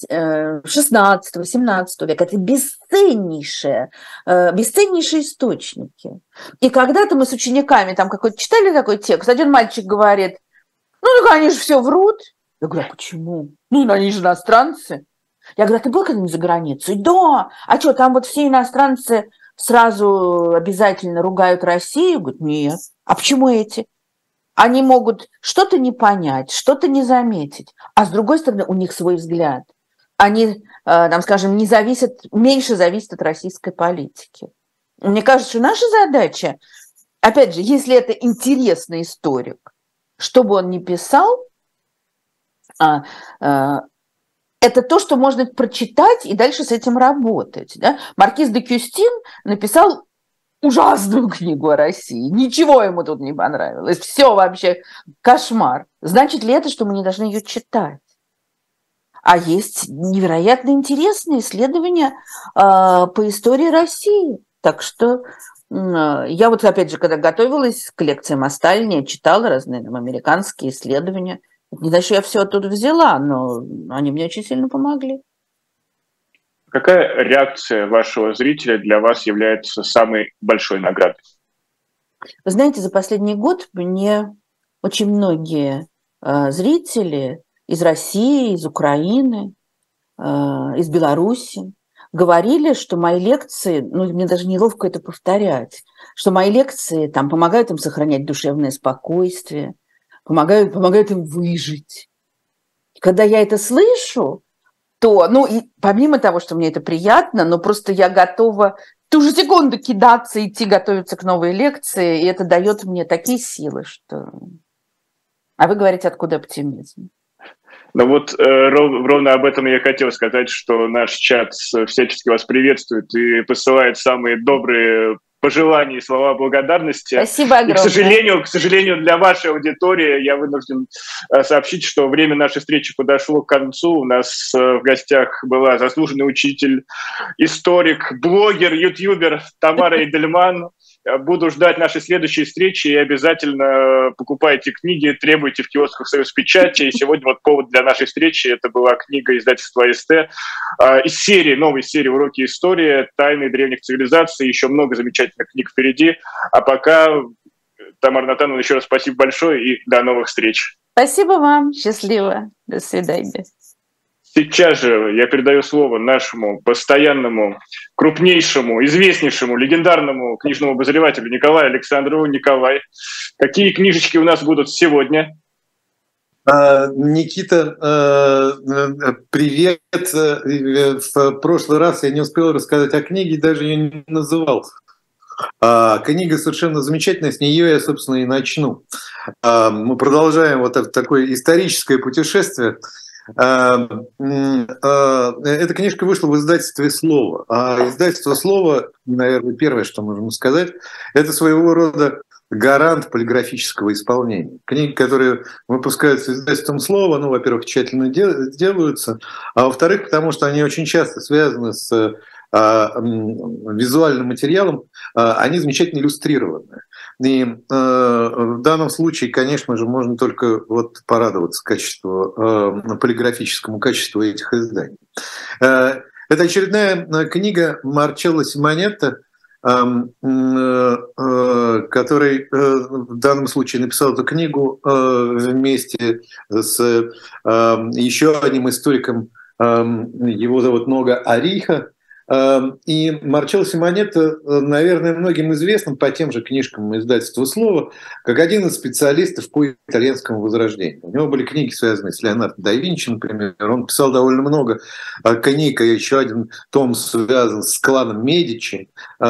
16-17 века – это бесценнейшие источники. И когда-то мы с учениками там какой-то читали такой текст, один мальчик говорит: ну, они же все врут. Я говорю: а почему? Ну, они же иностранцы. Я говорю: а ты был когда-нибудь за границей? Да. А что, там вот все иностранцы сразу обязательно ругают Россию? Говорит: нет. А почему эти? Они могут что-то не понять, что-то не заметить. А с другой стороны, у них свой взгляд. Они, там, скажем, меньше зависят от российской политики. Мне кажется, что наша задача, опять же, если это интересный историк, что бы он ни писал, это то, что можно прочитать и дальше с этим работать. Да? Маркиз де Кюстин написал ужасную книгу о России. Ничего ему тут не понравилось. Все вообще кошмар. Значит ли это, что мы не должны ее читать? А есть невероятно интересные исследования по истории России. Так что я вот, опять же, когда готовилась к лекциям о Сталине, читала разные там американские исследования. Не знаю, что я все оттуда взяла, но они мне очень сильно помогли. Какая реакция вашего зрителя для вас является самой большой наградой? Вы знаете, за последний год мне очень многие зрители из России, из Украины, из Беларуси говорили, что мои лекции, ну, мне даже неловко это повторять, что мои лекции там помогают им сохранять душевное спокойствие, помогают им выжить. И когда я это слышу, то, ну, и помимо того, что мне это приятно, но просто я готова в ту же секунду кидаться, идти готовиться к новой лекции, и это дает мне такие силы, что... А вы говорите, откуда оптимизм? Ну вот ровно об этом я хотел сказать, что наш чат всячески вас приветствует и посылает самые добрые пожелания и слова благодарности. Спасибо огромное. И, к сожалению, для вашей аудитории я вынужден сообщить, что время нашей встречи подошло к концу. У нас в гостях была заслуженный учитель, историк, блогер, ютубер Тамара Эйдельман. Буду ждать нашей следующей встречи и обязательно покупайте книги, требуйте в киосках Союзпечати. И сегодня вот повод для нашей встречи — это была книга издательства СТ из новой серии «Уроки истории. Тайны древних цивилизаций». Еще много замечательных книг впереди. А пока, Тамара Натановна, еще раз спасибо большое и до новых встреч. Спасибо вам. Счастливо. До свидания. Сейчас же я передаю слово нашему постоянному, крупнейшему, известнейшему, легендарному книжному обозревателю Николаю Александрову. Николай, какие книжечки у нас будут сегодня? Никита, привет. В прошлый раз я не успел рассказать о книге, даже ее не называл. Книга совершенно замечательная, с нее я, собственно, и начну. Мы продолжаем вот такое историческое путешествие. Эта книжка вышла в издательстве «Слово». А издательство «Слово», наверное, первое, что можно сказать, это своего рода гарант полиграфического исполнения. Книги, которые выпускаются издательством «Слово», ну, во-первых, тщательно делаются, а во-вторых, потому что они очень часто связаны с визуальным материалом, они замечательно иллюстрированы. И в данном случае, конечно же, можно только вот порадоваться полиграфическому качеству этих изданий. Это очередная книга Марчелло Симонетто, который в данном случае написал эту книгу вместе с еще одним историком, его зовут Нога Ариха. И Марчелло Симонетто, наверное, многим известным по тем же книжкам издательства «Слово», как один из специалистов по итальянскому возрождению. У него были книги, связанные с Леонардо да Винчи, например. Он писал довольно много книг, и еще один том связан с кланом Медичи,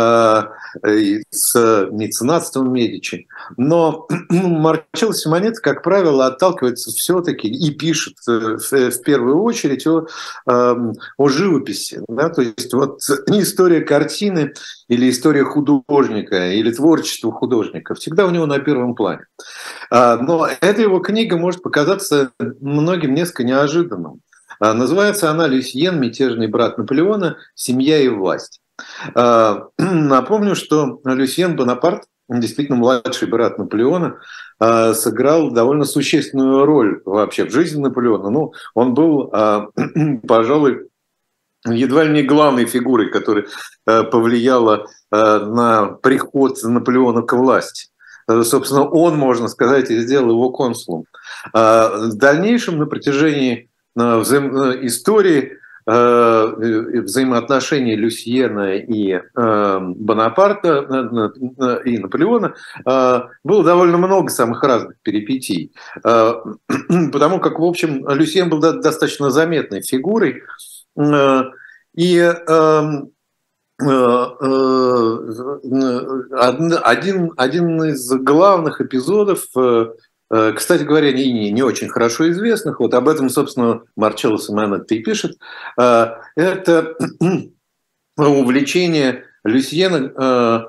с меценатством Медичи. Но Марчелло Симонетто, как правило, отталкивается все-таки и пишет в первую очередь о живописи. Да? То есть вот не история картины или история художника, или творчество художника. Всегда у него на первом плане. Но эта его книга может показаться многим несколько неожиданным. Называется она «Люсьен, мятежный брат Наполеона. Семья и власть». Напомню, что Люсьен Бонапарт, действительно младший брат Наполеона, сыграл довольно существенную роль вообще в жизни Наполеона. Ну, он был, пожалуй, едва ли не главной фигурой, которая повлияла на приход Наполеона к власти. Собственно, он, можно сказать, и сделал его консулом. В дальнейшем, на протяжении истории, взаимоотношений Люсьена и Бонапарта, и Наполеона, было довольно много самых разных перипетий. Потому как, в общем, Люсьен был достаточно заметной фигурой. И один из главных эпизодов, кстати говоря, не очень хорошо известных, вот об этом, собственно, Марчелло Симонетто и пишет, это увлечение Люсьена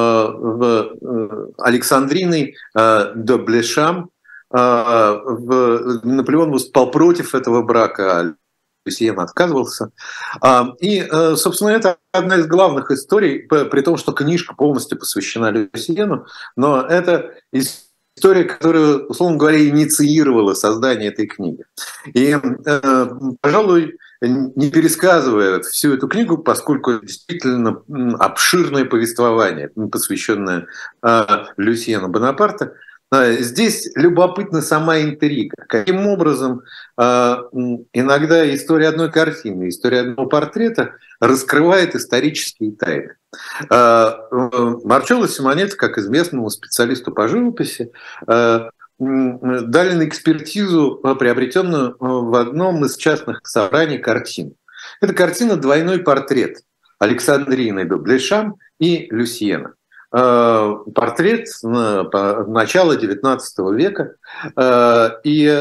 Александриной де Блешам. Наполеон выступал против этого брака, Люсьен отказывался. И, собственно, это одна из главных историй, при том, что книжка полностью посвящена Люсьену, но это история, которая, условно говоря, инициировала создание этой книги. И, пожалуй, не пересказывая всю эту книгу, поскольку действительно обширное повествование, посвященное Люсьену Бонапарта, здесь любопытна сама интрига. Каким образом иногда история одной картины, история одного портрета раскрывает исторические тайны. Марчелло Симонетто, как известному специалисту по живописи, дали на экспертизу, приобретенную в одном из частных собраний, картину. Это картина «Двойной портрет» Александрины де Блешам и Люсьена. Портрет начала XIX века, и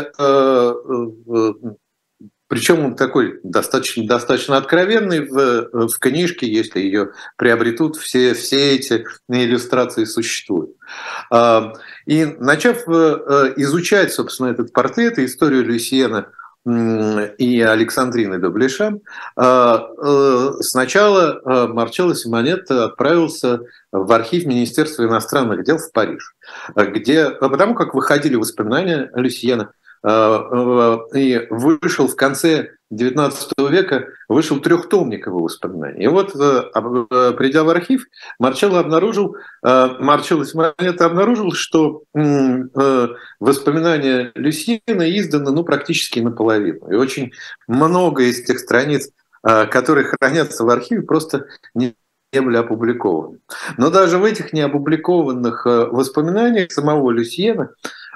причем он такой достаточно откровенный в книжке, если ее приобретут, все эти иллюстрации существуют. И начав изучать, собственно, этот портрет и историю Люсьена и Александрины де Блешам, сначала Марчелло Симонетто отправился в архив Министерства иностранных дел в Париж, потому как выходили воспоминания Люсьена, и вышел в конце XIX века, вышел трехтомник его воспоминаний. И вот, придя в архив, Марчелло Симонетто обнаружил, что воспоминания Люсьена изданы практически наполовину. И очень много из тех страниц, которые хранятся в архиве, просто не были опубликованы. Но даже в этих неопубликованных воспоминаниях самого Люсьена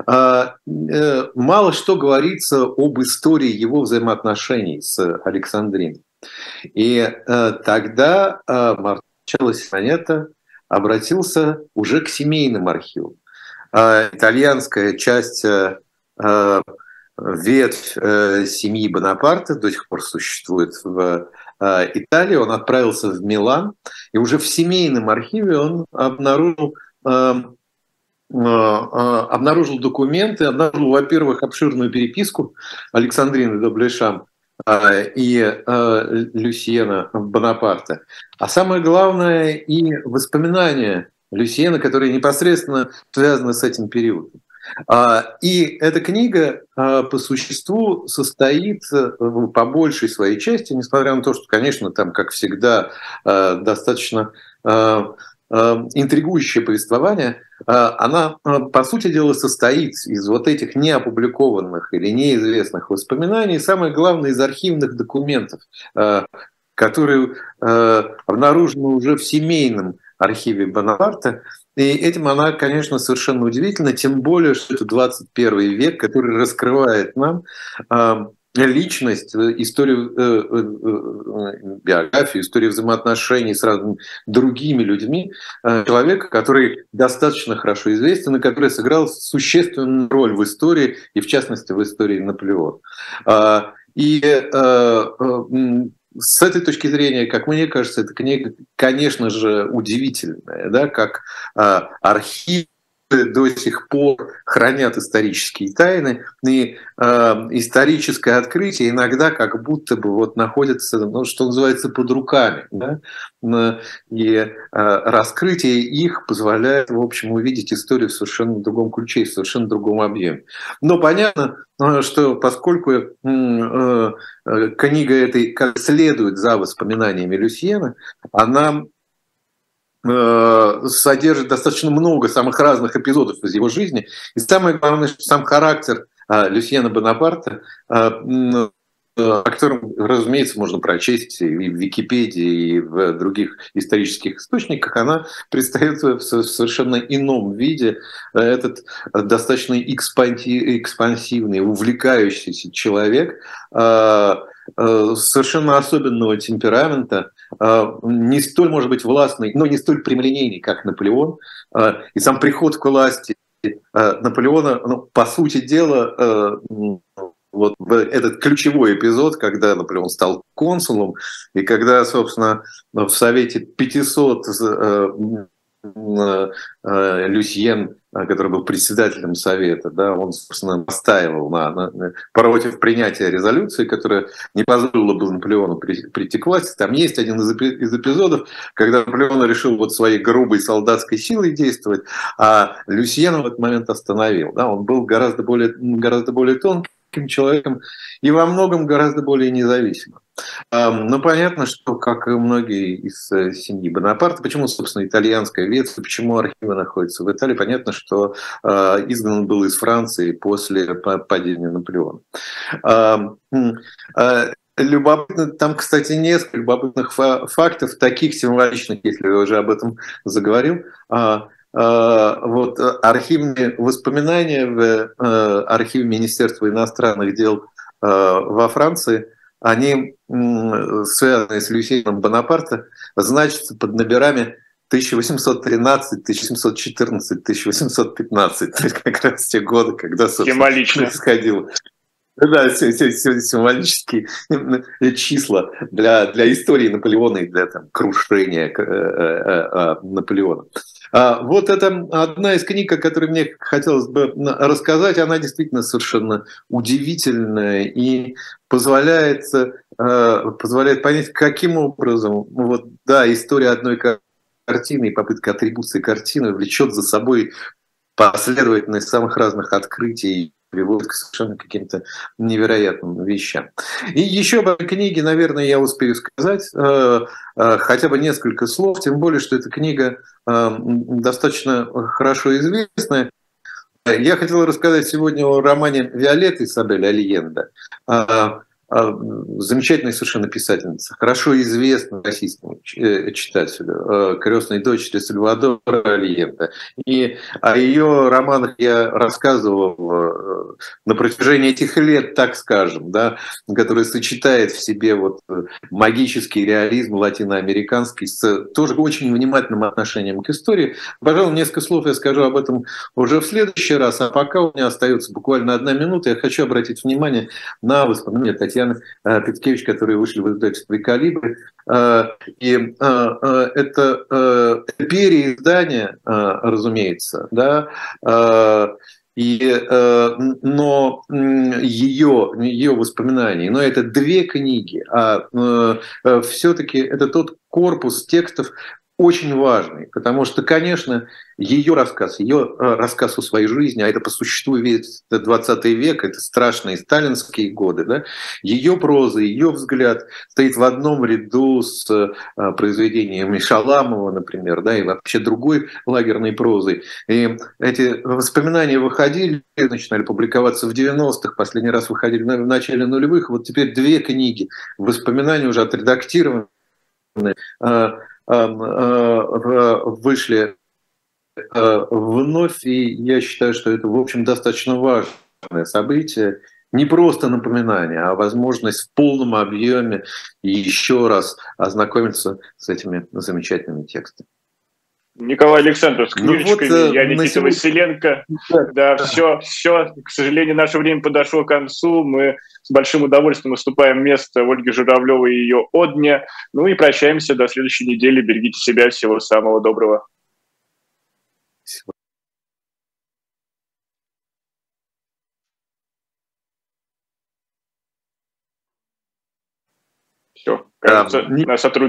мало что говорится об истории его взаимоотношений с Александриной. И тогда Марчелло Симонетто обратился уже к семейным архивам. Итальянская часть, ветвь семьи Бонапарта до сих пор существует в Италии. Он отправился в Милан, и уже в семейном архиве он обнаружил документы, обнаружил, во-первых, обширную переписку Александрины де Блешам и Люсьена Бонапарта, а самое главное и воспоминания Люсьена, которые непосредственно связаны с этим периодом. И эта книга по существу состоит по большей своей части, несмотря на то, что, конечно, там, как всегда, достаточно интригующее повествование, она, по сути дела, состоит из вот этих неопубликованных или неизвестных воспоминаний, самое главное, из архивных документов, которые обнаружены уже в семейном архиве Бонапарта. И этим она, конечно, совершенно удивительна, тем более, что это 21 век, который раскрывает нам личность, историю, биографию, историю взаимоотношений с разными другими людьми, человека, который достаточно хорошо известен и который сыграл существенную роль в истории, и в частности в истории Наполеона. И с этой точки зрения, как мне кажется, эта книга, конечно же, удивительная, да, как архив до сих пор хранят исторические тайны, и историческое открытие иногда как будто бы вот находится, ну, что называется, под руками. Да? И раскрытие их позволяет, в общем, увидеть историю в совершенно другом ключе, в совершенно другом объеме. Но понятно, что поскольку книга эта как следует за воспоминаниями Люсьена, она содержит достаточно много самых разных эпизодов из его жизни. И самое главное, что сам характер Люсьена Бонапарта, о котором, разумеется, можно прочесть и в Википедии, и в других исторических источниках, она предстает в совершенно ином виде. Этот достаточно экспансивный, увлекающийся человек, совершенно особенного темперамента, не столь, может быть, властный, но не столь прямолинейный, как Наполеон. И сам приход к власти Наполеона, ну, по сути дела, вот этот ключевой эпизод, когда Наполеон стал консулом, и когда, собственно, в Совете 500 Люсьен, который был председателем Совета, да, он, собственно, настаивал против принятия резолюции, которая не позволила бы Наполеону прийти к власти. Там есть один из эпизодов, когда Наполеон решил вот своей грубой солдатской силой действовать, а Люсьен в этот момент остановил. Да, он был гораздо более тонким человеком и во многом гораздо более независимым. Но понятно, что, как и многие из семьи Бонапарта, почему, собственно, итальянская ветвь, почему архивы находятся в Италии, понятно, что изгнан был из Франции после падения Наполеона. Любопытно, там, кстати, несколько любопытных фактов, таких символичных, если я уже об этом заговорил. Вот архивные воспоминания в архиве Министерства иностранных дел во Франции, они, связанные с Люсьеном Бонапарта, значатся под номерами 1813, 1714, 1815. То есть как раз те годы, когда, собственно, происходило. Да, символические числа для истории Наполеона и для крушения Наполеона. Вот это одна из книг, о которой мне хотелось бы рассказать. Она действительно совершенно удивительная и позволяет понять, каким образом вот, да, история одной картины и попытка атрибуции картины влечет за собой последовательность самых разных открытий, приводит к совершенно каким-то невероятным вещам. И еще об этой книге, наверное, я успею сказать хотя бы несколько слов, тем более, что эта книга достаточно хорошо известная. Я хотел рассказать сегодня о романе Виолетты Изабель Альенде, замечательная совершенно писательница, хорошо известная российскому читателю, крестной дочери Сальвадора Альенде. И о ее романах я рассказывал на протяжении этих лет, так скажем, да, который сочетает в себе вот магический реализм латиноамериканский с тоже очень внимательным отношением к истории. Пожалуй, несколько слов я скажу об этом уже в следующий раз, а пока у меня остается буквально 1 минута, я хочу обратить внимание на воспоминания Татьяны Петкевич, которые вышли в издательстве «Калибри». И это переиздание, разумеется, да, но ее воспоминания, но это 2 книги, а все-таки это тот корпус текстов, очень важный, потому что, конечно, ее рассказ о своей жизни, а это по существу весь 20 век, это страшные сталинские годы, да, ее проза, ее взгляд стоит в одном ряду с произведениями Шаламова, например, да, и вообще другой лагерной прозой. И эти воспоминания выходили, начинали публиковаться в 90-х, последний раз выходили в начале нулевых, вот теперь 2 книги, воспоминания уже отредактированы, вышли вновь, и я считаю, что это, в общем, достаточно важное событие, не просто напоминание, а возможность в полном объеме еще раз ознакомиться с этими замечательными текстами. Николай Александров с книжечками, я Никита сегодня... Василенко. Да, все, к сожалению, наше время подошло к концу. Мы с большим удовольствием уступаем место Ольге Журавлевой и ее «Одне». Ну и прощаемся до следующей недели. Берегите себя, всего самого доброго. Все, кажется, на сотрудничество.